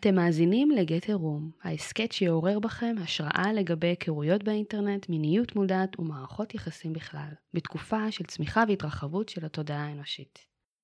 אתם מאזינים לגט רום, ההסכת שיעורר בכם השראה לגבי היכרויות באינטרנט, מיניות מודעת ומערכות יחסים בכלל, בתקופה של צמיחה והתרחבות של התודעה האנושית.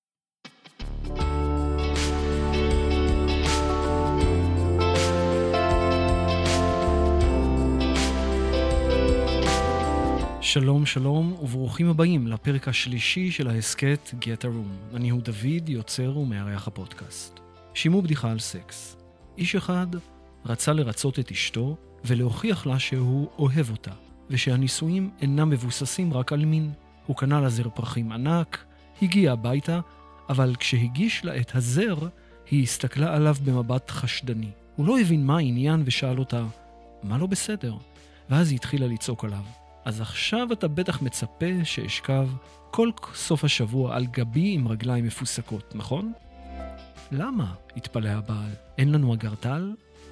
שלום שלום וברוכים הבאים לפרק השלישי של ההסכת Get a Room. אני הוא דוד, יוצר ומארח הפודקאסט. שימו בדיחה על סקס. איש אחד רצה לרצות את אשתו ולהוכיח לה שהוא אוהב אותה, ושהנישואים אינם מבוססים רק על מין. הוא קנה לה זר פרחים ענק, הגיע הביתה, אבל כשהגיש לה את הזר, היא הסתכלה עליו במבט חשדני. הוא לא הבין מה העניין ושאל אותה, מה לא בסדר? ואז היא התחילה לצעוק עליו. אז עכשיו אתה בטח מצפה שאשכב כל סוף השבוע על גבי עם רגליים מפוסקות, נכון? למה? התפלא הבעל. אין לנו אגרטל?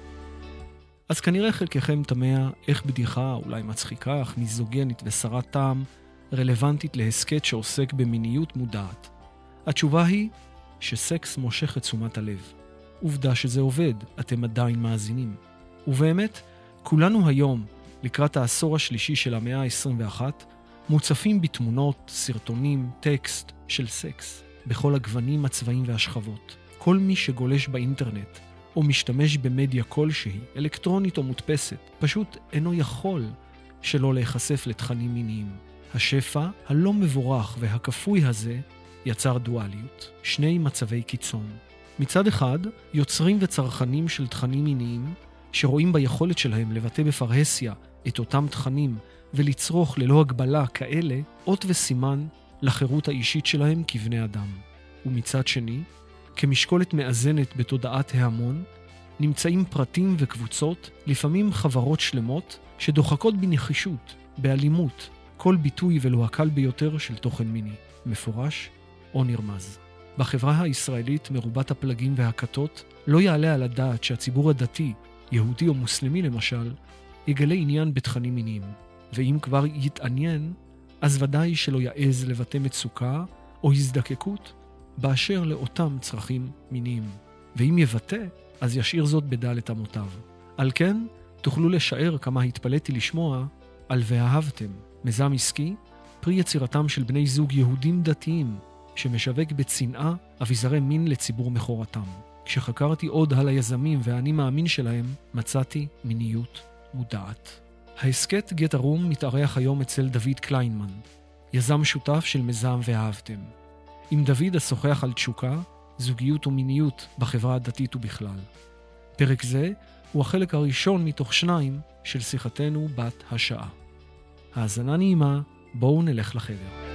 אז כנראה חלקכם תמה איך בדיחה, אולי מצחיקה, אך מיזוגנית וסרת טעם, רלוונטית להסכת שעוסק במיניות מודעת. התשובה היא שסקס מושך את תשומת הלב. עובדה שזה עובד, אתם עדיין מאזינים. ובאמת, כולנו היום, לקראת העשור השלישי של המאה ה-21, מוצפים בתמונות, סרטונים, טקסט של סקס, בכל הגוונים, הצבעים והשכבות. כל מי שגולש באינטרנט, או משתמש במדיה כלשהי, אלקטרונית או מודפסת, פשוט אינו יכול שלא להיחשף לתכנים מיניים. השפע הלא מבורך והכפוי הזה יצר דואליות, שני מצבי קיצון. מצד אחד, יוצרים וצרכנים של תכנים מיניים, שרואים ביכולת שלהם לבטא בפרהסיה את אותם תכנים ולצרוך ללא הגבלה כאלה אות וסימן לחירות האישית שלהם כבני אדם. ומצד שני, כמשקולת מאזנת בתודעת ההמון, נמצאים פרטים וקבוצות, לפעמים חברות שלמות, שדוחקות בנחישות, באלימות, כל ביטוי ולו הקל ביותר של תוכן מיני, מפורש או נרמז. בחברה הישראלית מרובת הפלגים והכתות, לא יעלה על הדעת שהציבור הדתי, יהודי או מוסלמי למשל, יגלה עניין בתכנים מיניים. ואם כבר יתעניין, אז ודאי שלא יעז לבטא מצוקה או הזדקקות באשר לאותם צרכים מיניים. ואם יבטא, אז ישאיר זאת בדלת אמותיו. על כן, תוכלו לשער כמה התפלאתי לשמוע על ואהבתם, מיזם עסקי, פרי יצירתם של בני זוג יהודים דתיים, שמשווק בצנעה אביזרי מין לציבור מכורתם. כשחקרתי עוד על היזמים והאני מאמין שלהם, מצאתי מיניות מודעת. ההסכת Get a Room מתארח היום אצל דוד קליינמן, יזם שותף של מיזם ואהבתם. עם דוד אשוחח על תשוקה, זוגיות ומיניות בחברה הדתית ובכלל. פרק זה הוא החלק הראשון מתוך 2 של שיחתנו בת השעה. האזנה נעימה, בואו נלך לחדר.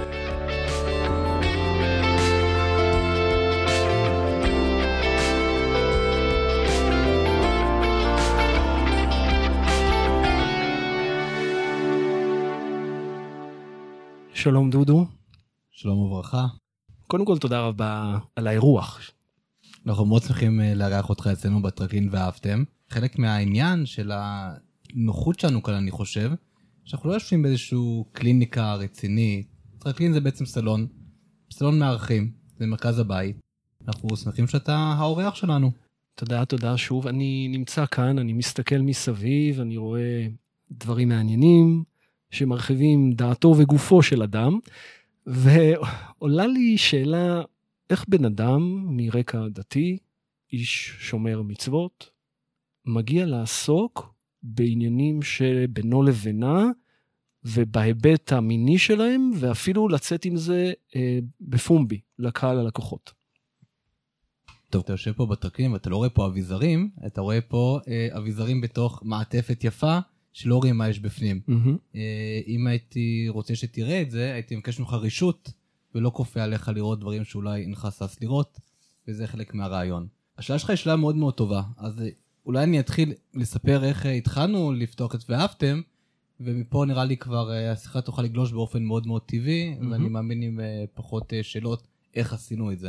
שלום דודו. שלום וברכה. קודם כל תודה רבה על האירוח. אנחנו מאוד שמחים לארח אותך אצלנו בטרקלין ואהבתם. חלק מהעניין של הנוחות שלנו כאן, אני חושב, שאנחנו לא יושבים באיזשהו קליניקה רצינית. טרקלין זה בעצם סלון מארחים, זה מרכז הבית. אנחנו שמחים שאתה האורח שלנו. תודה שוב. אני נמצא כאן, אני מסתכל מסביב, אני רואה דברים מעניינים, שמרחיבים דעתו וגופו של אדם, ועולה לי שאלה, איך בן אדם מרקע דתי, איש שומר מצוות, מגיע לעסוק בעניינים שבינו לבינה, ובהיבט המיני שלהם, ואפילו לצאת עם זה בפומבי, לקהל הלקוחות. טוב, אתה יושב פה בטרקלין, ואתה לא רואה פה אביזרים, אתה רואה פה אביזרים בתוך מעטפת יפה, שלא רואים מה יש בפנים. אם הייתי רוצה שתראה את זה, הייתי מבקש ממך רישות, ולא כופה עליך לראות דברים שאולי אינך שש לראות, וזה חלק מהרעיון. השאלה שלך היא שאלה מאוד מאוד טובה, אז אולי אני אתחיל לספר איך התחלנו לפתוח את ואהבתם, ומפה נראה לי כבר השיחה תוכל לגלוש באופן מאוד מאוד טבעי, ואני מאמין עם פחות שאלות איך עשינו את זה.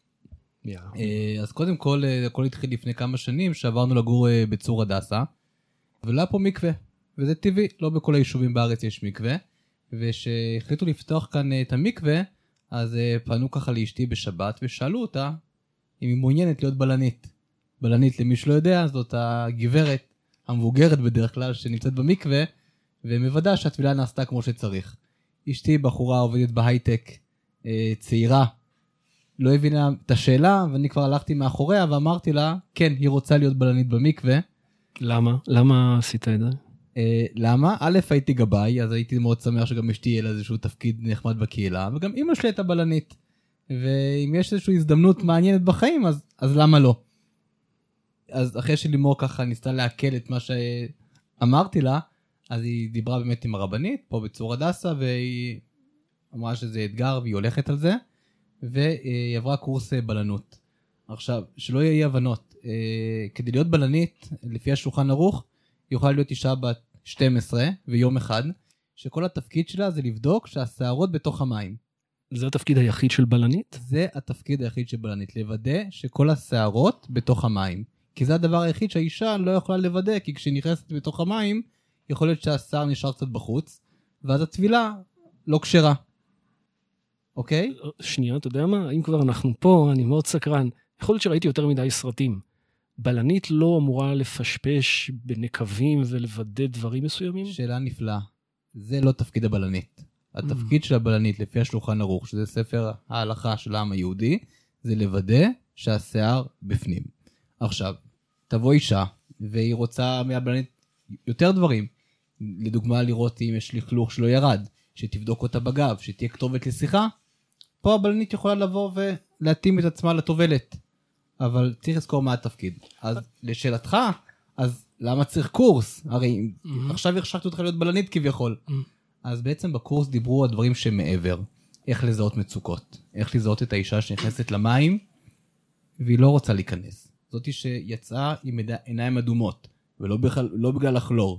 אז קודם כל, הכל התחיל לפני כמה שנים, שעברנו לגור בצור הדסה, ולא היה פה מקווה. וזה טבעי, לא בכל היישובים בארץ יש מקווה, ושהחליטו לפתוח כאן את המקווה, אז פנו ככה לאשתי בשבת, ושאלו אותה אם היא מעוניינת להיות בלנית. בלנית, למי שלא יודע, זאת הגברת המבוגרת בדרך כלל שנמצאת במקווה, ומוודא שהטבילה נעשתה כמו שצריך. אשתי בחורה עובדת בהייטק, צעירה, לא הבינה את השאלה, ואני כבר הלכתי מאחוריה ואמרתי לה, כן, היא רוצה להיות בלנית במקווה. למה? למה עשית את זה? למה? א', הייתי גבאי, אז הייתי מאוד שמח שגם אשתי יהיה לה איזשהו תפקיד נחמד בקהילה, וגם אמא שלי הייתה בלנית. ואם יש איזושהי הזדמנות מעניינת בחיים, אז למה לא? אז אחרי שלימור ככה ניסתה להקל את מה שאמרתי לה, אז היא דיברה באמת עם הרבנית, פה בצור הדסה, והיא אמרה שזה אתגר והיא הולכת על זה, והיא עברה קורס בלנות. עכשיו, שלא יהיה הבנות, כדי להיות בלנית, לפי השולחן ערוך, היא יכולה להיות אישה בת 12 ויום אחד, שכל התפקיד שלה זה לבדוק שהשערות בתוך המים. זה התפקיד היחיד של בלנית? זה התפקיד היחיד של בלנית, לוודא שכל השערות בתוך המים. כי זה הדבר היחיד שהאישה לא יכולה לוודא, כי כשהיא נכנסת בתוך המים, יכול להיות שהשיער נשאר קצת בחוץ, ואז הטבילה לא כשרה. אוקיי? שנייה, אתה יודע מה? אם כבר אנחנו פה, אני מאוד סקרן. יכול להיות שראיתי יותר מדי סרטים. בלנית לא אמורה לפשפש בנקבים ולוודא דברים מסוימים? שאלה נפלאה. זה לא תפקיד הבלנית. התפקיד של הבלנית, לפי השולחן ערוך, שזה ספר ההלכה של העם היהודי, זה לוודא שהשיער בפנים. עכשיו, תבוא אישה, והיא רוצה מהבלנית יותר דברים. לדוגמה, לראות אם יש לכלוך שלא ירד, שתבדוק אותה בגב, שתהיה כתובת לשיחה. פה הבלנית יכולה לבוא ולהתאים את עצמה לטובלת. אבל צריך לזכור מה התפקיד. אז לשאלתך, אז למה צריך קורס? הרי עכשיו הרשקתי אותך להיות בלנית כביכול. אז בעצם בקורס דיברו על דברים שמעבר. איך לזהות מצוקות. איך לזהות את האישה שנכנסת למים, והיא לא רוצה להיכנס. זאתי שיצאה עם עיניים אדומות, ולא בגלל הכלור.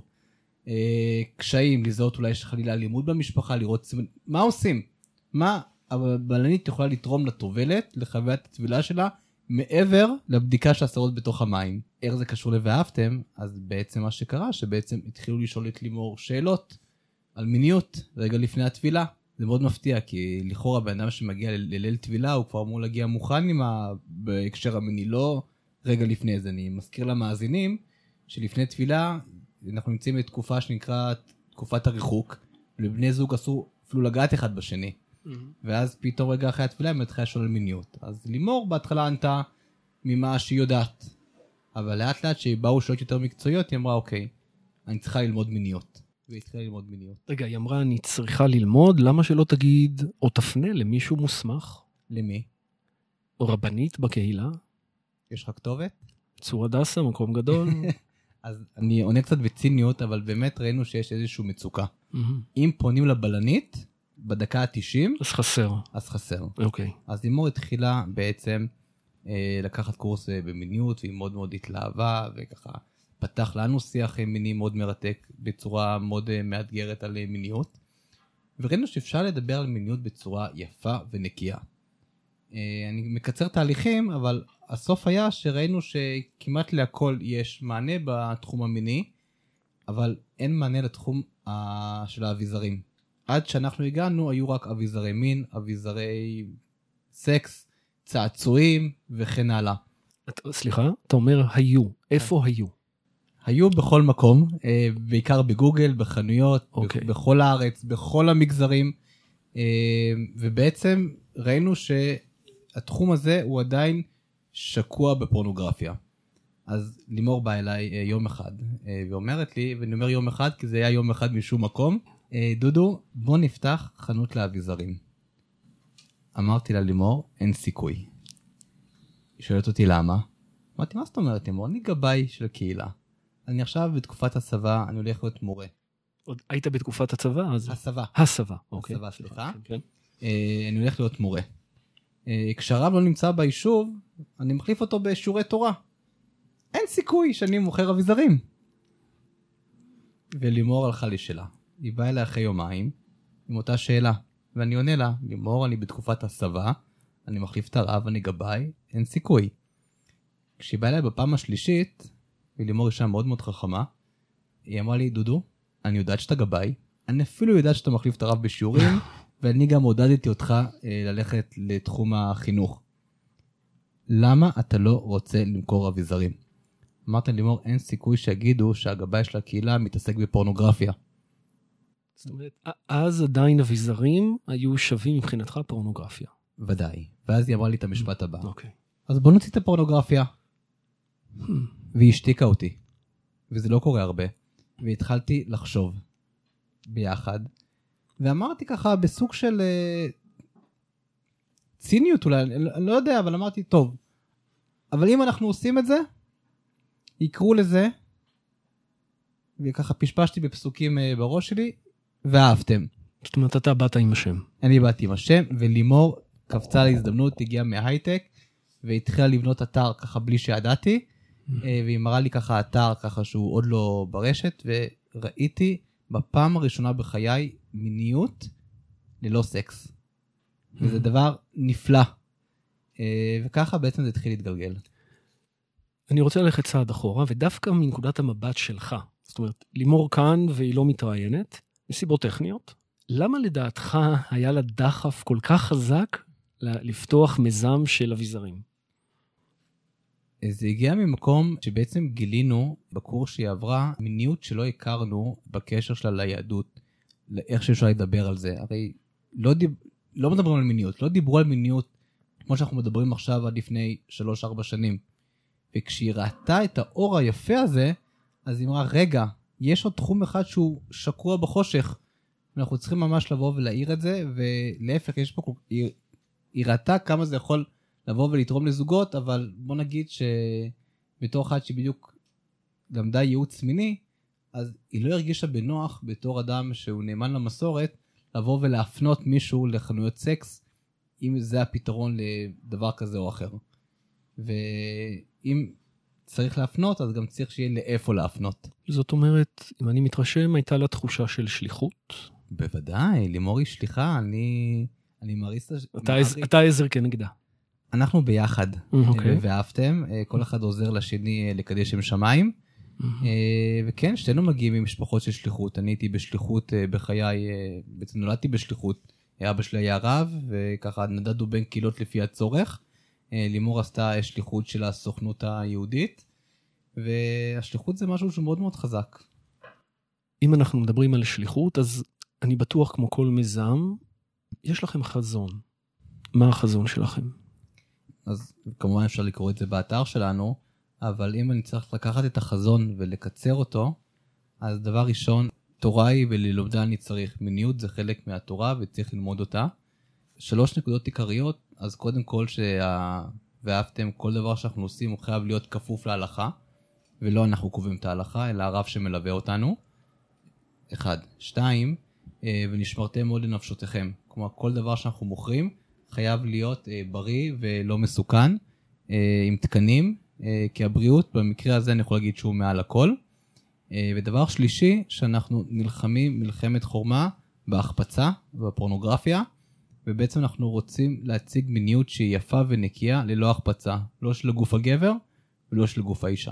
קשיים, לזהות אולי יש חלילה אלימות במשפחה, לראות מה עושים? מה הבלנית יכולה לתרום לטובלת, לחוויית הטבילה שלה, מעבר לבדיקה של השערות בתוך המים. איך זה קשור ל"ואהבתם"? אז בעצם מה שקרה, שבעצם התחילו לשאול את לימור שאלות על מיניות רגע לפני הטבילה. זה מאוד מפתיע, כי לכאורה בן אדם שמגיע לליל טבילה, הוא כבר אמור להגיע מוכן בהקשר המיני, לא רגע לפני זה. אני מזכיר למאזינים, שלפני טבילה, אנחנו נמצאים בתקופה שנקראת תקופת הריחוק, ולבני זוג אסור אפילו לגעת אחד בשני. ואז פתאום רגע אחרי הטבילה, הם מתחילה לשאול על מיניות. אז לימור בהתחלה ענתה ממה שהיא יודעת. אבל לאט לאט שבאו שאלות יותר מקצועיות, היא אמרה, אוקיי, אני צריכה ללמוד מיניות. והיא התחילה ללמוד מיניות. רגע, היא אמרה, אני צריכה ללמוד, למה שלא תגיד, או תפנה למישהו מוסמך? למי? או רבנית בקהילה? יש לך כתובת? צור הדסה, מקום גדול. אז אני עונה קצת בציניות, אבל באמת ראינו שיש איזושהי מצוקה. אם פונים לבלנית, בדקה ה-90, אז חסר. אוקיי. אז לימור התחילה בעצם לקחת קורס במיניות, והיא מאוד מאוד התלהבה, וככה פתח לנו שיח מיני מאוד מרתק, בצורה מאוד מאתגרת על מיניות. וראינו שאפשר לדבר על מיניות בצורה יפה ונקייה. אני מקצר תהליכים, אבל הסוף היה שראינו שכמעט להכל יש מענה בתחום המיני, אבל אין מענה לתחום של האביזרים. עד שאנחנו הגענו, היו רק אביזרי מין, אביזרי סקס, צעצועים וכן הלאה. סליחה, אתה אומר היו. איפה היו? היו בכל מקום, בעיקר בגוגל, בחנויות, בכל הארץ, בכל המגזרים, ובעצם ראינו שהתחום הזה הוא עדיין שקוע בפורנוגרפיה. אז לימור באה אליי יום אחד, ואומרת לי, ואני אומר יום אחד, כי זה היה יום אחד משום מקום, דודו, בוא נפתח חנות לאביזרים. אמרתי לה, לימור, אין סיכוי. היא שואלת אותי למה? אמרתי, מה זאת אומרת, לימור? אני גבאי של הקהילה. אני עכשיו בתקופת הצבא, אני הולך להיות מורה. עוד היית בתקופת הצבא? הסבה, אוקיי. הסבה, סליחה. כן. אני הולך להיות מורה. כשהרב לא נמצא ביישוב, אני מחליף אותו בשיעורי תורה. אין סיכוי שאני מוכר אביזרים. ולימור הלכה לי שלה. היא באה אליי אחרי יומיים, עם אותה שאלה. ואני עונה לה, לימור, אני בתקופת הסבה, אני מחליף את הרב, אני גבאי, אין סיכוי. כשהיא באה אליי בפעם השלישית, ולימור אישה מאוד מאוד חכמה, היא אמרה לי, דודו, אני יודעת שאתה גבאי, אני אפילו יודעת שאתה מחליף את הרב בשיעורים, ואני גם עודדתי אותך ללכת לתחום החינוך. למה אתה לא רוצה למכור אביזרים? אמרת לימור, אין סיכוי שיגידו שהגבאי של הקהילה מתעסק בפורנוגרפיה. זאת אומרת, אז עדיין אביזרים היו שווים מבחינתך פורנוגרפיה. ודאי. ואז היא אמרה לי את המשפט הבא. אוקיי. אז בוא נוציא את הפורנוגרפיה. והיא השתיקה אותי. וזה לא קורה הרבה. והתחלתי לחשוב ביחד. ואמרתי ככה בסוג של ציניות אולי, אני לא יודע, אבל אמרתי, טוב. אבל אם אנחנו עושים את זה, יקראו לזה, וככה פשפשתי בפסוקים בראש שלי, ואהבתם. זאת אומרת, אתה באת עם השם. אני באתי עם השם, ולימור קפצה להזדמנות, הגיעה מההייטק, והתחילה לבנות אתר ככה בלי שידעתי, והיא מראה לי ככה אתר ככה שהוא עוד לא ברשת, וראיתי בפעם הראשונה בחיי מיניות ללא סקס. וזה דבר נפלא. וככה בעצם זה התחיל להתגלגל. אני רוצה ללכת צעד אחורה, ודווקא מנקודת המבט שלך. זאת אומרת, לימור כאן והיא לא מתראיינת, מסיבות טכניות. למה לדעתך היה לה דחף כל כך חזק לפתוח מיזם של אביזרים? זה הגיע ממקום שבעצם גילינו בקורס שהיא עברה מיניות שלא הכרנו בקשר שלה ליהדות, לאיך שאפשר לדבר על זה. הרי לא מדברים על מיניות, לא דיברו על מיניות כמו שאנחנו מדברים עכשיו עד לפני 3-4 שנים. וכשהיא ראתה את האור היפה הזה, אז היא אמרה, רגע, יש עוד תחום אחד שהוא שקוע בחושך, ואנחנו צריכים ממש לבוא ולהעיר את זה, ולהפך, יש פה, היא ראתה כמה זה יכול לבוא ולתרום לזוגות, אבל בוא נגיד שבתור אחד שבדיוק למדה ייעוץ מיני, אז היא לא הרגישה בנוח בתור אדם שהוא נאמן למסורת, לבוא ולהפנות מישהו לחנויות סקס, אם זה הפתרון לדבר כזה או אחר. ואם צריך להפנות, אז גם צריך שיהיה לאיפה להפנות. זאת אומרת, אם אני מתרשם, הייתה לה תחושה של שליחות? בוודאי, לימור היא שליחה, אני מריס... אתה עזר כנגדה. אנחנו ביחד, ואהבתם, כל אחד עוזר לשני לקדש שם שמיים, וכן, שתינו מגיעים ממשפחות של שליחות, אני הייתי בשליחות בחיי, בעצם נולדתי בשליחות, אבא שלי היה רב, וככה נדדנו בין קהילות לפי הצורך, לימור עשתה שליחות של הסוכנות היהודית, והשליחות זה משהו שהוא מאוד מאוד חזק. אם אנחנו מדברים על שליחות, אז אני בטוח כמו כל מיזם, יש לכם חזון. מה החזון שלכם? אז כמובן אפשר לקרוא את זה באתר שלנו, אבל אם אני צריך לקחת את החזון ולקצר אותו, אז דבר ראשון, תורה היא וללומדה אני צריך. מיניות זה חלק מהתורה וצריך ללמוד אותה. 3 נקודות עיקריות, אז קודם כל ואהבתם, כל דבר שאנחנו עושים הוא חייב להיות כפוף להלכה, ולא אנחנו קובעים את ההלכה, אלא הרב שמלווה אותנו. 1. 2, ונשמרתם מאוד לנפשותיכם. כלומר, כל דבר שאנחנו מוכרים חייב להיות בריא ולא מסוכן, עם תקנים, כי הבריאות במקרה הזה אני יכול להגיד שהוא מעל הכל. ודבר שלישי, שאנחנו נלחמים מלחמת חורמה בהחפצה ובפורנוגרפיה, ובעצם אנחנו רוצים להציג מיניות שהיא יפה ונקייה ללא החפצה, לא של גוף הגבר ולא של גוף האישה.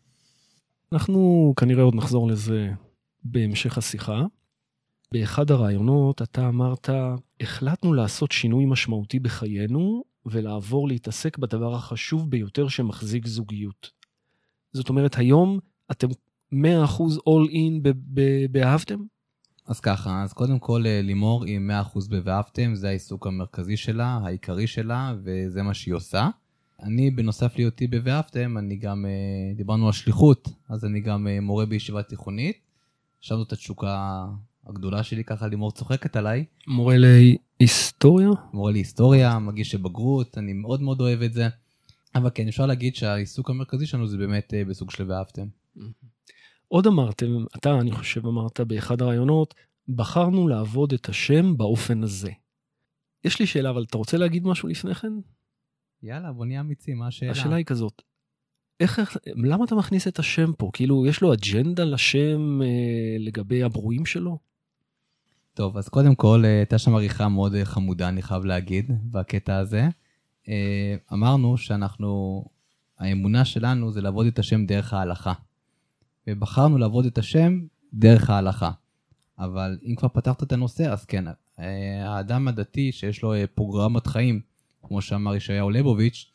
אנחנו כנראה עוד נחזור לזה בהמשך השיחה. באחד הרעיונות אתה אמרת, החלטנו לעשות שינוי משמעותי בחיינו, ולעבור להתעסק בדבר החשוב ביותר שמחזיק זוגיות. זאת אומרת, היום אתם 100% all in באהבתם? אז ככה, אז קודם כל לימור היא 100% באהבתם, זה העיסוק המרכזי שלה, העיקרי שלה, וזה מה שהיא עושה. אני בנוסף להיותי באהבתם, אני גם, דיברנו על שליחות, אז אני גם מורה בישיבה תיכונית, שם זאת התשוקה הגדולה שלי, ככה לימור צוחקת עליי. מורה להיסטוריה? מורה להיסטוריה, מגיש לבגרות, אני מאוד מאוד אוהב את זה. אבל כן, אפשר להגיד שהעיסוק המרכזי שלנו זה באמת בסוג של ואהבתם. עוד אמרתם, אתה אני חושב אמרת באחד הרעיונות, בחרנו לעבוד את השם באופן הזה. יש לי שאלה, אבל אתה רוצה להגיד משהו לפני כן? יאללה, בוא נהיה אמיצים, מה השאלה? השאלה היא כזאת, למה אתה מכניס את השם פה? כאילו, יש לו אג'נדה לשם לגבי הברואים שלו? טוב, אז קודם כל, הייתה שם עריכה מאוד חמודה, אני חייב להגיד, בקטע הזה. אמרנו שאנחנו, האמונה שלנו זה לעבוד את השם דרך ההלכה. ובחרנו לעבוד את השם דרך ההלכה. אבל אם כבר פתחת את הנושא, אז כן, האדם הדתי שיש לו פרוגרמת חיים, כמו שאמר ישעיהו ליבוביץ',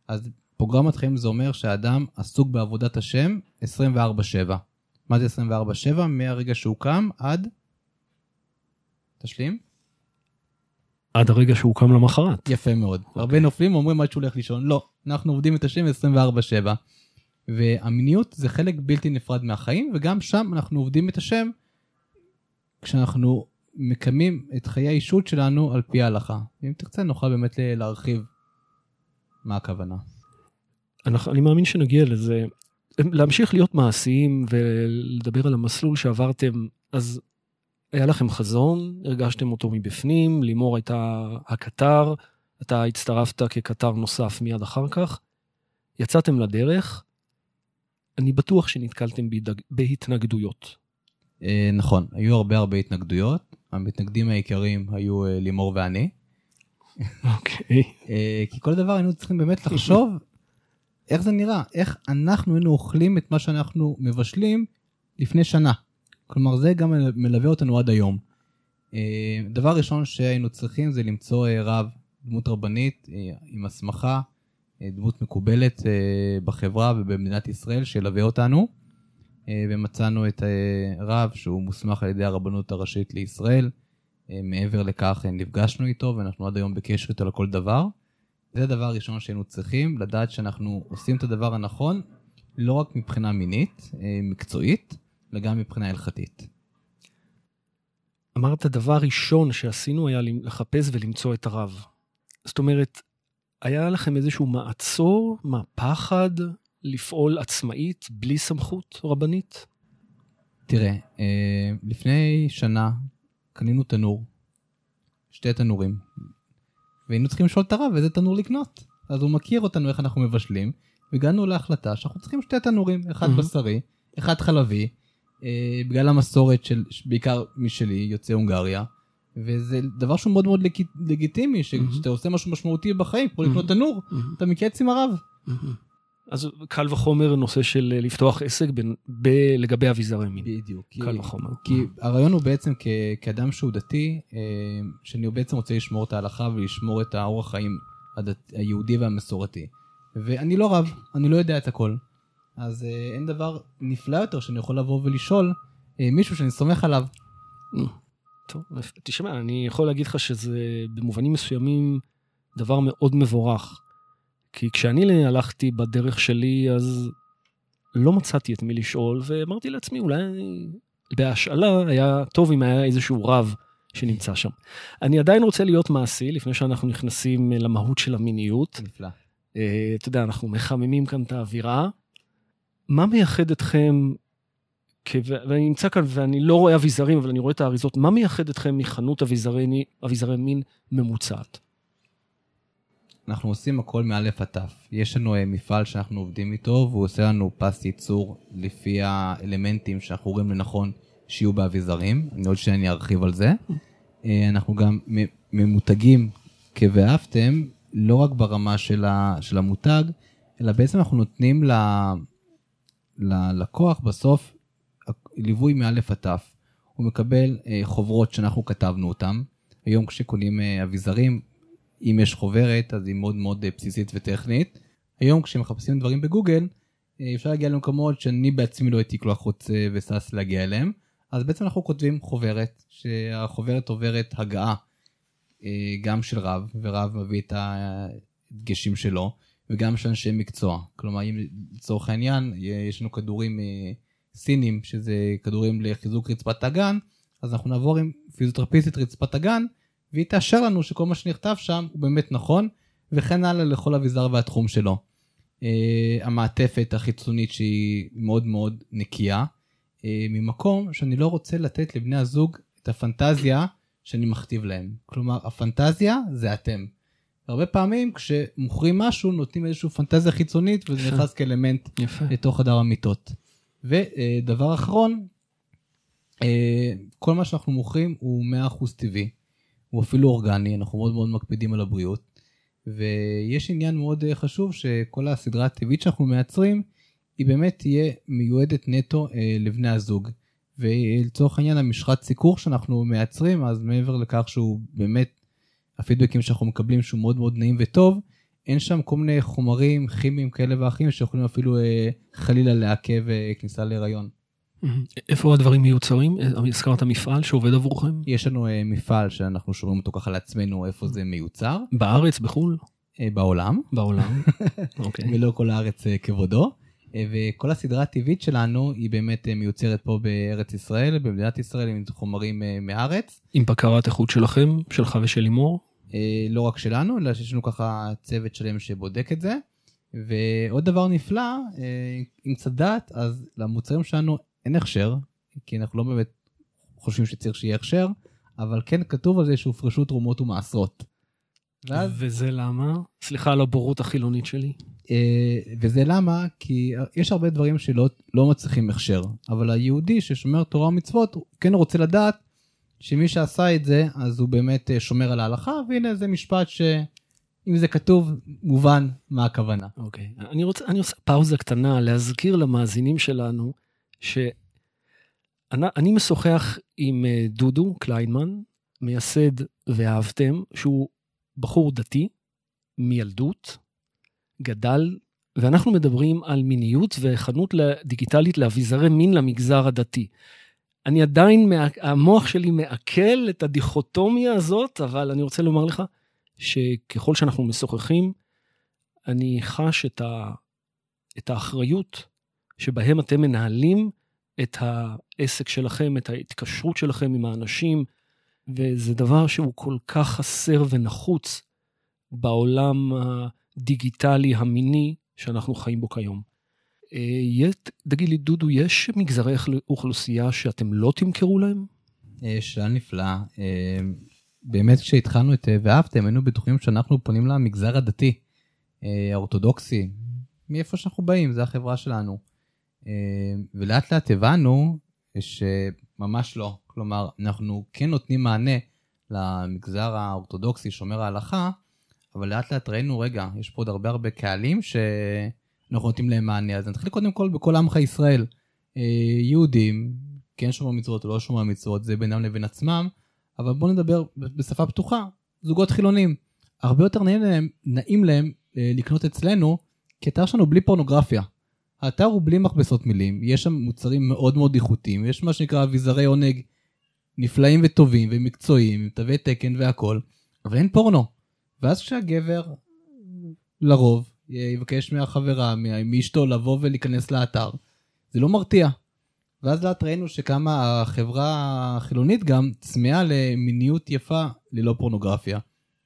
אז פרוגרמת חיים זה אומר שהאדם עסוק בעבודת השם 24/7. מה זה 24/7? מהרגע שהוא קם עד... תשלים? עד הרגע שהוא קם למחרת. יפה מאוד. הרבה נופלים אומרים עד שהוא הולך לישון. לא, אנחנו עובדים את השם 24/7. והמיניות זה חלק בלתי נפרד מהחיים, וגם שם אנחנו עובדים את השם כשאנחנו מקיימים את חיי האישות שלנו על פי ההלכה. אם תרצה נוכל באמת להרחיב מה הכוונה. אני מאמין שנגיע לזה. להמשיך להיות מעשיים ולדבר על המסלול שעברתם, אז היה לכם חזון, הרגשתם אותו מבפנים, לימור הייתה הקטר, אתה הצטרפת כקטר נוסף מיד אחר כך, יצאתם לדרך, אני בטוח שנתקלתם בהתנגדויות. נכון, היו הרבה התנגדויות, המתנגדים העיקריים היו לימור ואני. אוקיי. כי כל דבר היינו צריכים באמת לחשוב איך זה נראה, איך אנחנו היינו אוכלים את מה שאנחנו מבשלים לפני שנה. כלומר, זה גם מלווה אותנו עד היום. דבר ראשון שהיינו צריכים זה למצוא רב, דמות רבנית עם הסמכה, דמות מקובלת בחברה ובמדינת ישראל שילווה אותנו. ומצאנו את רב שהוא מוסמך על ידי הרבנות הראשית לישראל. מעבר לכך נפגשנו איתו ואנחנו עד היום בקשר איתו לכל דבר. זה הדבר הראשון שהיינו צריכים, לדעת שאנחנו עושים את הדבר הנכון, לא רק מבחינה מינית, מקצועית, וגם מבחינה הלכתית. אמרת, דבר ראשון שעשינו היה לחפש ולמצוא את הרב. זאת אומרת, היה לכם איזשהו מעצור, פחד, לפעול עצמאית, בלי סמכות רבנית? תראה, לפני שנה קנינו תנור, 2 תנורים, והיינו צריכים לשאול את הרב איזה תנור לקנות. אז הוא מכיר אותנו איך אנחנו מבשלים, והגענו להחלטה שאנחנו צריכים 2 תנורים, אחד בשרי, אחד חלבי, בגלל המסורת של בעיקר משלי, יוצא הונגריה, וזה דבר שהוא מאוד מאוד לגיטימי, שאתה עושה משהו משמעותי בחיים, כמו לקנות תנור, אתה מתייעץ עם הרב. אז קל וחומר נושא של לפתוח עסק לגבי אביזרי מין. בדיוק. קל וחומר. כי הרעיון הוא בעצם כאדם שהוא דתי, שאני בעצם רוצה לשמור את ההלכה ולשמור את האורח חיים היהודי והמסורתי. ואני לא רב, אני לא יודע את הכל. אז אין דבר נפלא יותר שאני יכול לבוא ולשאול מישהו שאני סומך עליו. טוב, תשמע, אני יכול להגיד לך שזה במובנים מסוימים דבר מאוד מבורך. כי כשאני הלכתי בדרך שלי, אז לא מצאתי את מי לשאול, ואמרתי לעצמי, אולי בהשאלה היה טוב אם היה איזשהו רב שנמצא שם. אני עדיין רוצה להיות מעשי, לפני שאנחנו נכנסים למהות של המיניות. נפלא. אתה יודע, אנחנו מחממים כאן את האווירה. מה מייחד אתכם, ואני נמצא כאן ואני לא רואה אביזרים, אבל אני רואה את האריזות, מה מייחד אתכם מחנות אביזרי מין ממוצעת? אנחנו עושים הכל מאלף עד תף. יש לנו מפעל שאנחנו עובדים איתו, והוא עושה לנו פס ייצור לפי האלמנטים שאנחנו רואים לנכון שיהיו באביזרים. אני עוד שאני ארחיב על זה. אנחנו גם ממותגים כבאהבתם, לא רק ברמה של המותג, אלא בעצם אנחנו נותנים ללקוח בסוף ליווי מאלף עד תף. הוא מקבל חוברות שאנחנו כתבנו אותן. היום כשקונים אביזרים, אם יש חוברת, אז היא מאוד מאוד בסיסית וטכנית. היום כשמחפשים דברים בגוגל, אפשר להגיע למקומות שאני בעצמי לא הייתי כל כך רוצה וסס להגיע אליהם. אז בעצם אנחנו כותבים חוברת, שהחוברת עוברת הגעה גם של רב, ורב מביא את הדגשים שלו, וגם של אנשי מקצוע. כלומר, אם לצורך העניין, יש לנו כדורים סינים, שזה כדורים לחיזוק רצפת הגן, אז אנחנו נעבור עם פיזיותרפיסטית רצפת הגן, והיא תאשר לנו שכל מה שנכתב שם הוא באמת נכון, וכן הלאה לכל אביזר והתחום שלו. המעטפת החיצונית שהיא מאוד מאוד נקייה, ממקום שאני לא רוצה לתת לבני הזוג את הפנטזיה שאני מכתיב להם. כלומר, הפנטזיה זה אתם. הרבה פעמים כשמוכרים משהו, נותנים איזושהי פנטזיה חיצונית, וזה נכנס כאלמנט לתוך חדר המיטות. ודבר אחרון, כל מה שאנחנו מוכרים הוא 100% טבעי. הוא אפילו אורגני, אנחנו מאוד מאוד מקפידים על הבריאות, ויש עניין מאוד חשוב שכל הסדרה הטבעית שאנחנו מייצרים, היא באמת תהיה מיועדת נטו לבני הזוג, ולצורך העניין המשחת סיקור שאנחנו מייצרים, אז מעבר לכך שהוא באמת, הפידבקים שאנחנו מקבלים שהוא מאוד מאוד נעים וטוב, אין שם כל מיני חומרים כימיים כאלה ואחרים שיכולים אפילו חלילה לעכב כניסה להיריון. איפה הדברים מיוצרים? הזכרת מפעל שעובד עבורכם? יש לנו מפעל שאנחנו שומרים אותו ככה לעצמנו, איפה זה מיוצר. בארץ, בחול? בעולם. בעולם, אוקיי. ולא כל הארץ כבודו. וכל הסדרה הטבעית שלנו היא באמת מיוצרת פה בארץ ישראל, במדינת ישראל, עם חומרים מארץ. עם בקרת איכות שלכם, שלך ושל לימור? לא רק שלנו, אלא שיש לנו ככה צוות שלם שבודק את זה. ועוד דבר נפלא, עם קצת דעת, אז למוצרים שלנו אין הכשר, כי אנחנו לא באמת חושבים שצריך שיהיה הכשר, אבל כן כתוב על זה שהופרשו תרומות ומעשרות. וזה למה? סליחה על הבורות החילונית שלי. וזה למה? כי יש הרבה דברים שלא מצליחים הכשר, אבל היהודי ששומר תורה ומצוות, הוא כן רוצה לדעת שמי שעשה את זה, אז הוא באמת שומר על ההלכה, והנה זה משפט שאם זה כתוב, מובן מה הכוונה. אוקיי. אני עושה פאוזה קטנה להזכיר למאזינים שלנו, שאני משוחח עם דודו קליינמן, מייסד ואהבתם, שהוא בחור דתי, מילדות, גדל, ואנחנו מדברים על מיניות וחנות דיגיטלית לאביזרי מין למגזר הדתי. אני עדיין, המוח שלי מעכל את הדיכוטומיה הזאת, אבל אני רוצה לומר לך, שככל שאנחנו משוחחים, אני חש את האחריות שבהם אתם מנהלים את העסק שלכם, את ההתקשרות שלכם עם האנשים, וזה דבר שהוא כל כך חסר ונחוץ בעולם הדיגיטלי המיני שאנחנו חיים בו כיום. תגיד לי, דודו, יש מגזרי אוכלוסייה שאתם לא תמכרו להם? שאלה נפלאה. באמת כשהתחלנו את ואהבתם, היינו בטוחים שאנחנו פונים למגזר הדתי, האורתודוקסי, מאיפה שאנחנו באים, זה החברה שלנו. ולאט לאט הבנו שממש לא. כלומר, אנחנו כן נותנים מענה למגזר האורתודוקסי, שומר ההלכה, אבל לאט לאט ראינו, רגע, יש פה עוד הרבה קהלים שאנחנו נותנים להם מענה. אז נתחיל קודם כל בכל עמך ישראל. יהודים, כן שומר מצוות או לא שומר מצוות, זה בינם לבין עצמם, אבל בואו נדבר בשפה פתוחה, זוגות חילונים. הרבה יותר נעים להם לקנות אצלנו, כי האתר שלנו בלי פורנוגרפיה. האתר הוא בלי מכבסות מילים, יש שם מוצרים מאוד מאוד איכותיים, יש מה שנקרא אביזרי עונג נפלאים וטובים ומקצועיים, עם תווי תקן והכל, אבל אין פורנו. ואז כשהגבר לרוב יבקש מהחברה, מאשתו לבוא ולהיכנס לאתר, זה לא מרתיע. ואז לאט ראינו שכמה החברה החילונית גם צמאה למיניות יפה ללא פורנוגרפיה.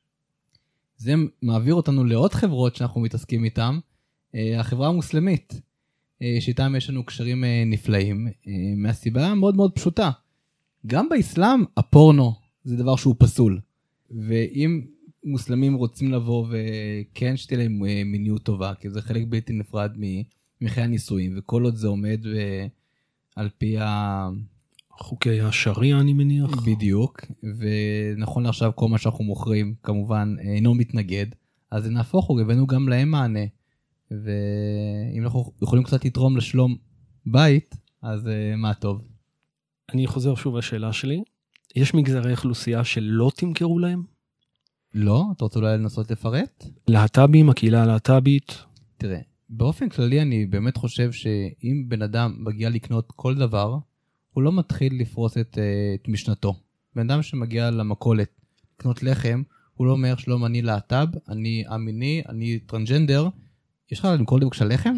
זה מעביר אותנו לעוד חברות שאנחנו מתעסקים איתן, החברה המוסלמית, שאיתם יש לנו קשרים נפלאים, מהסיבה מאוד מאוד פשוטה. גם באסלאם הפורנו זה דבר שהוא פסול, ואם מוסלמים רוצים לבוא וכן שתהיה להם מיניות טובה, כי זה חלק בלתי נפרד מחיי הנישואים, וכל עוד זה עומד על פי חוקי השריעה אני מניח. בדיוק, ונכון לעכשיו כל מה שאנחנו מוכרים כמובן אינו מתנגד, אז נהפוך הוא, הבאנו גם להם מענה, ואם אנחנו יכולים קצת לתרום לשלום בית, אז מה טוב. אני חוזר שוב לשאלה שלי, יש מגזרי אוכלוסייה שלא תמכרו להם? לא? אתה רוצה אולי לנסות לפרט? להט"בים, הקהילה הלהט"בית? תראה, באופן כללי אני באמת חושב שאם בן אדם מגיע לקנות כל דבר, הוא לא מתחיל לפרוס את משנתו. בן אדם שמגיע למכולת לקנות לחם, הוא לא אומר שלום אני להט"ב, אני אמיני, אני טרנסג'נדר, יש לך למכור לי בבקשה לחם?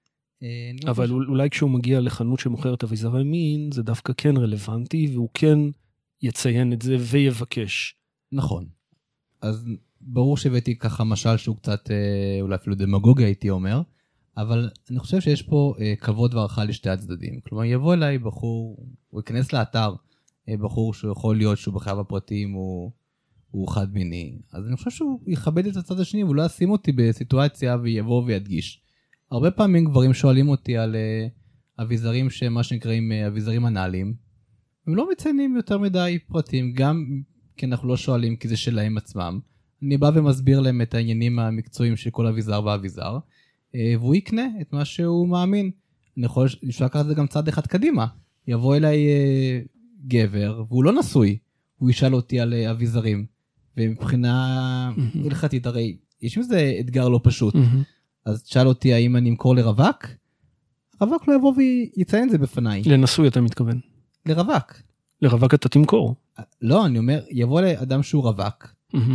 אבל אולי כשהוא מגיע לחנות שמוכרת אביזרי מין, זה דווקא כן רלוונטי, והוא כן יציין את זה ויבקש. נכון. אז ברור שהבאתי ככה משל שהוא קצת, אולי אפילו דמגוגיה הייתי אומר, אבל אני חושב שיש פה כבוד והערכה לשתי הצדדים. כלומר, יבוא אליי בחור, הוא ייכנס לאתר, בחור שהוא יכול להיות שהוא בחייו הפרטיים, הוא חד מיני. אז אני חושב שהוא יכבד את הצד השני, והוא לא ישים אותי בסיטואציה ויבוא וידגיש. הרבה פעמים גברים שואלים אותי על אביזרים שמה שנקראים אביזרים אנאליים, הם לא מציינים יותר מדי פרטים, גם כי אנחנו לא שואלים כי זה שלהם עצמם. אני בא ומסביר להם את העניינים המקצועיים של כל אביזר ואביזר, והוא יקנה את מה שהוא מאמין. אני יכול לקחת את זה גם צד אחד קדימה. יבוא אליי גבר, והוא לא נשוי, הוא ישאל אותי על אביזרים, ומבחינה הלכתית, הרי יש עם זה אתגר לא פשוט. אז תשאל אותי האם אני אמכור לרווק? רווק לא יבוא ויציין את זה בפניי. לנשוי אתה מתכוון. לרווק. לרווק אתה תמכור. לא, אני אומר, יבוא לאדם שהוא רווק,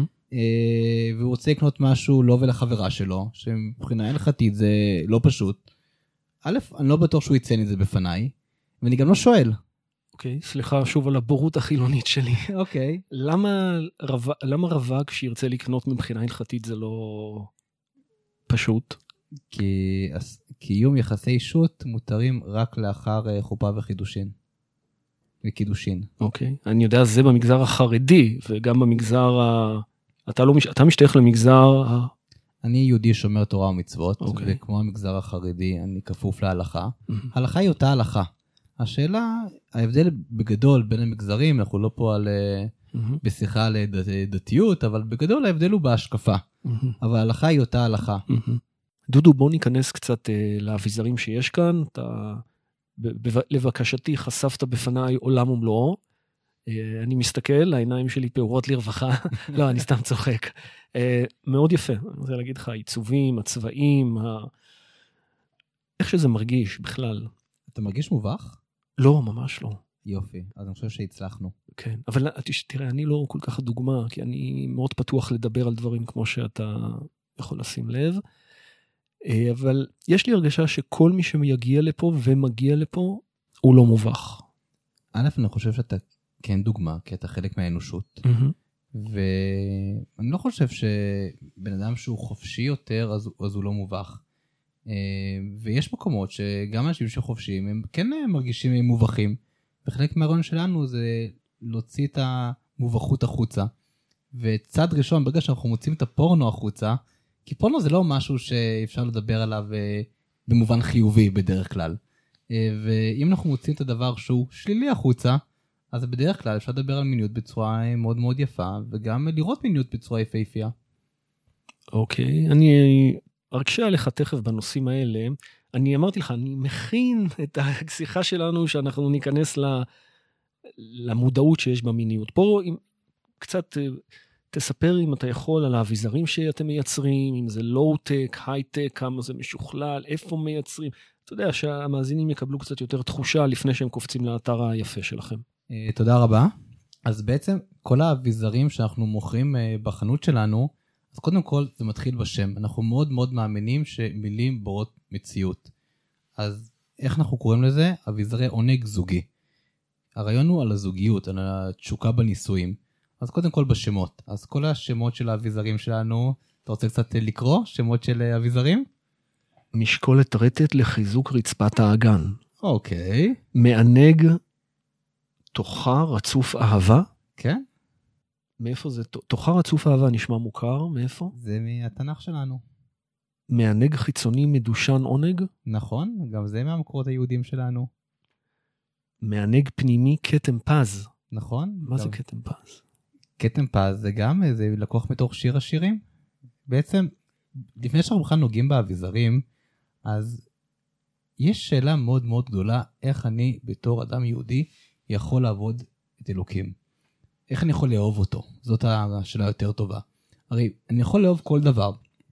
והוא רוצה לקנות משהו לא ולחברה שלו, שמבחינה הלכתית זה לא פשוט. א', אני לא בטוח שהוא יציין את זה בפניי, ואני גם לא שואל. אוקיי, סליחה שוב על הבורות החילונית שלי. אוקיי. למה רווק שירצה לקנות מבחינה הלכתית זה לא פשוט? כי קיום יחסי אישות מותרים רק לאחר חופה וחידושין. וקידושין. אוקיי, אני יודע, זה במגזר החרדי, וגם במגזר אתה משתייך למגזר אני יהודי שומר תורה ומצוות, וכמו המגזר החרדי, אני כפוף להלכה. ההלכה היא אותה הלכה. השאלה, ההבדל בגדול בין המגזרים, אנחנו לא פה בשיחה על דתיות, אבל בגדול ההבדל הוא בהשקפה. אבל ההלכה היא אותה הלכה. דודו, בוא ניכנס קצת לאביזרים שיש כאן. אתה, לבקשתי, חשפת בפניי עולם ומלואו. אני מסתכל, העיניים שלי פעורות לרווחה. לא, אני סתם צוחק. מאוד יפה. אני רוצה להגיד לך, עיצובים, הצבעים, איך שזה מרגיש בכלל. אתה מרגיש מובך? לא, ממש לא. יופי, אז אני חושב שהצלחנו. כן, אבל תראה, אני לא כל כך דוגמה, כי אני מאוד פתוח לדבר על דברים כמו שאתה יכול לשים לב, אבל יש לי הרגשה שכל מי שיגיע לפה ומגיע לפה, הוא לא מובך. א', אני חושב שאתה כן דוגמה, כי אתה חלק מהאנושות, ואני לא חושב שבן אדם שהוא חופשי יותר, אז הוא לא מובך. ויש מקומות שגם אנשים שחופשיים, הם כן מרגישים מובכים, וחלק מהרעיון שלנו זה להוציא את המובכות החוצה. וצד ראשון, ברגע שאנחנו מוצאים את הפורנו החוצה, כי פורנו זה לא משהו שאפשר לדבר עליו במובן חיובי בדרך כלל. ואם אנחנו מוצאים את הדבר שהוא שלילי החוצה, אז בדרך כלל אפשר לדבר על מיניות בצורה מאוד מאוד יפה, וגם לראות מיניות בצורה יפהפייה. אוקיי, אני ארקשה עליך תכף בנושאים האלה. אני אמרתי לך, אני מכין את השיחה שלנו שאנחנו ניכנס למודעות שיש במיניות. פה קצת תספר אם אתה יכול על האביזרים שאתם מייצרים, אם זה לואו-טק, היי-טק, כמה זה משוכלל, איפה מייצרים. אתה יודע שהמאזינים יקבלו קצת יותר תחושה לפני שהם קופצים לאתר היפה שלכם. תודה רבה. אז בעצם כל האביזרים שאנחנו מוכרים בחנות שלנו, אז קודם כל זה מתחיל בשם. אנחנו מאוד מאוד מאמינים שמילים בורות מציאות. אז איך אנחנו קוראים לזה? אביזרי עונג זוגי. הרעיון הוא על הזוגיות, על התשוקה בנישואים. אז קודם כל בשמות. אז כל השמות של האביזרים שלנו, אתה רוצה קצת לקרוא? שמות של אביזרים? משקולת רטט לחיזוק רצפת האגן. אוקיי. מענג תוכה רצוף אהבה? כן. מאיפה זה? תוכה רצוף אהבה נשמע מוכר, מאיפה? זה מהתנ"ך שלנו. מענג חיצוני מדושן עונג? נכון, גם זה מהמקורות היהודים שלנו. מענג פנימי כתם פז. נכון. מה זה כתם פז? כתם פז זה גם איזה לקוח מתוך שיר השירים. בעצם, לפני שאנחנו בכלל נוגעים באביזרים, אז יש שאלה מאוד מאוד גדולה, איך אני בתור אדם יהודי יכול לעבוד את אלוקים. איך אני יכול לאהוב אותו? זאת השאלה יותר טובה. הרי אני יכול לאהוב כל דבר.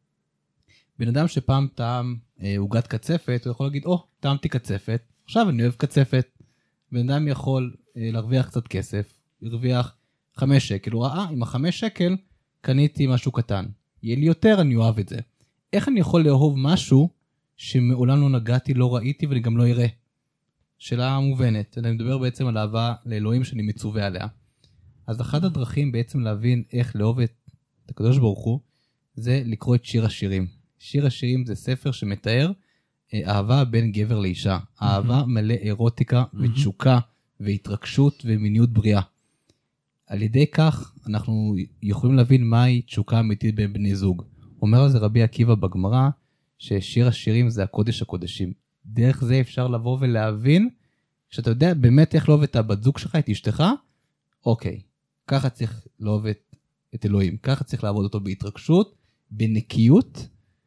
בן אדם שפעם טעם עוגת קצפת, הוא יכול להגיד, טעמתי קצפת, עכשיו אני אוהב קצפת. בן אדם יכול להרוויח קצת כסף, להרוויח 5 שקל, הוא ראה, עם 5 שקל קניתי משהו קטן. יהיה לי יותר, אני אוהב את זה. איך אני יכול לאהוב משהו שמעולם לא נגעתי, לא ראיתי ואני גם לא אראה? שאלה מובנת. אני מדבר בעצם על אהבה לאלוהים שאני מצווה עליה. אז אחת הדרכים בעצם להבין איך לאהוב את הקדוש ברוך הוא, זה לקרוא את שיר השירים. שיר השירים זה ספר שמתאר אהבה בין גבר לאישה. אהבה מלא אירוטיקה ותשוקה והתרגשות ומיניות בריאה. על ידי כך אנחנו יכולים להבין מהי תשוקה אמיתית בין בני זוג. אומר על זה רבי עקיבא בגמרא, ששיר השירים זה הקודש הקודשים. דרך זה אפשר לבוא ולהבין, שאתה יודע באמת איך לאהוב את הבת זוג שלך, את אשתך, אוקיי, ככה צריך לאהוב את אלוהים, ככה צריך לעבוד אותו בהתרגשות, בנקיות,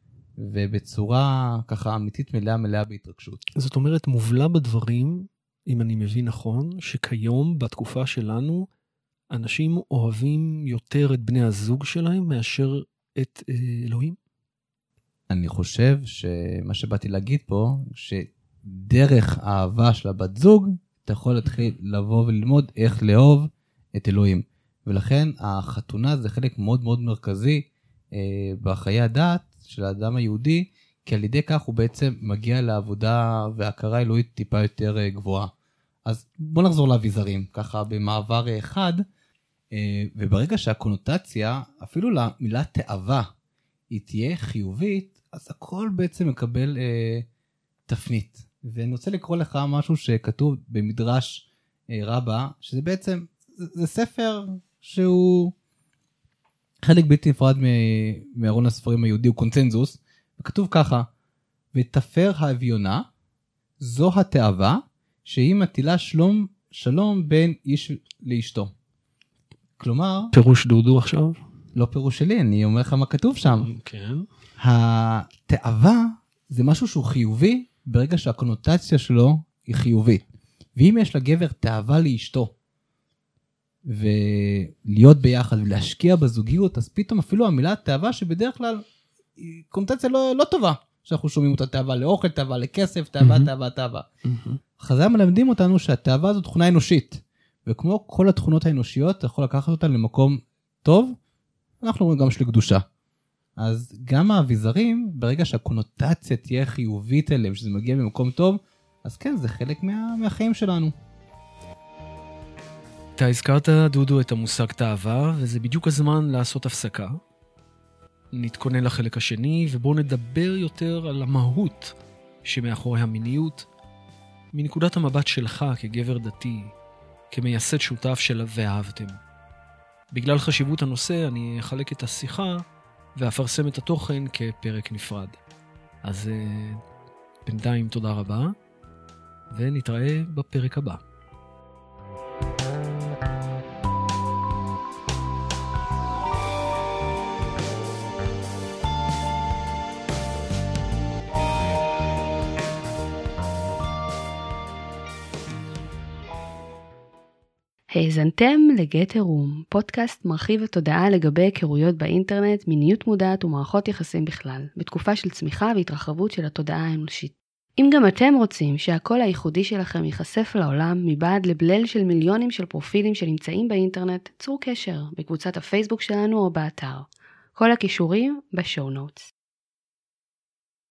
ובצורה ככה אמיתית מלאה בהתרגשות. זאת אומרת, מובלע בדברים, אם אני מבין נכון, שכיום בתקופה שלנו, אנשים אוהבים יותר את בני הזוג שלהם מאשר את אלוהים? אני חושב שמה שבאתי להגיד פה, שדרך האהבה של הבת זוג, אתה יכול להתחיל לבוא וללמוד איך לאהוב את אלוהים. ולכן החתונה זה חלק מאוד מאוד מרכזי בחיי הדת של האדם היהודי, כי על ידי כך הוא בעצם מגיע לעבודה והכרה אלוהית טיפה יותר גבוהה. אז בוא נחזור לאביזרים, ככה במעבר אחד, וברגע שהקונוטציה, אפילו למילה תאווה, היא תהיה חיובית, אז הכל בעצם מקבל תפנית. ואני רוצה לקרוא לך משהו שכתוב במדרש רבה, שזה בעצם, זה ספר שהוא חלק בלתי נפרד מארון הספרים היהודי, הוא קונצנזוס, וכתוב ככה, ותפר האביונה, זו התאווה, שהיא מטילה שלום בין איש לאשתו. כלומר... פירוש דודו עכשיו? לא פירוש שלי, אני אומר לך מה כתוב שם. כן. התאווה זה משהו שהוא חיובי, ברגע שהקונוטציה שלו היא חיובית. ואם יש לגבר תאווה לאשתו, ולהיות ביחד ולהשקיע בזוגיות, אז פתאום אפילו המילה תאווה שבדרך כלל היא קונוטציה לא טובה. שאנחנו שומעים אותה תאווה לאוכל, תאווה לכסף, תאווה. חז"ל מלמדים אותנו שהתאווה זו תכונה אנושית. וכמו כל התכונות האנושיות, אתה יכול לקחת אותן למקום טוב, אנחנו רואים גם של קדושה. אז גם האביזרים, ברגע שהקונוטציה תהיה חיובית אליהם, שזה מגיע ממקום טוב, אז כן, זה חלק מהחיים שלנו. אתה הזכרת, דודו, את המושג תאווה, וזה בדיוק הזמן לעשות הפסקה. נתכונן לחלק השני, ובואו נדבר יותר על המהות שמאחורי המיניות, מנקודת המבט שלך כגבר דתי, כמייסד שותף של ואהבתם. בגלל חשיבות הנושא, אני אחלק את השיחה ואפרסם את התוכן כפרק נפרד. אז בינתיים תודה רבה, ונתראה בפרק הבא. האזנתם לגט הרום, פודקאסט מרחיב התודעה לגבי היכרויות באינטרנט, מיניות מודעת ומערכות יחסים בכלל, בתקופה של צמיחה והתרחבות של התודעה האנושית. אם גם אתם רוצים שהקול הייחודי שלכם ייחשף לעולם מבעד לבלל של מיליונים של פרופילים שנמצאים באינטרנט, צרו קשר בקבוצת הפייסבוק שלנו או באתר. כל הכישורים בשואו נוטס.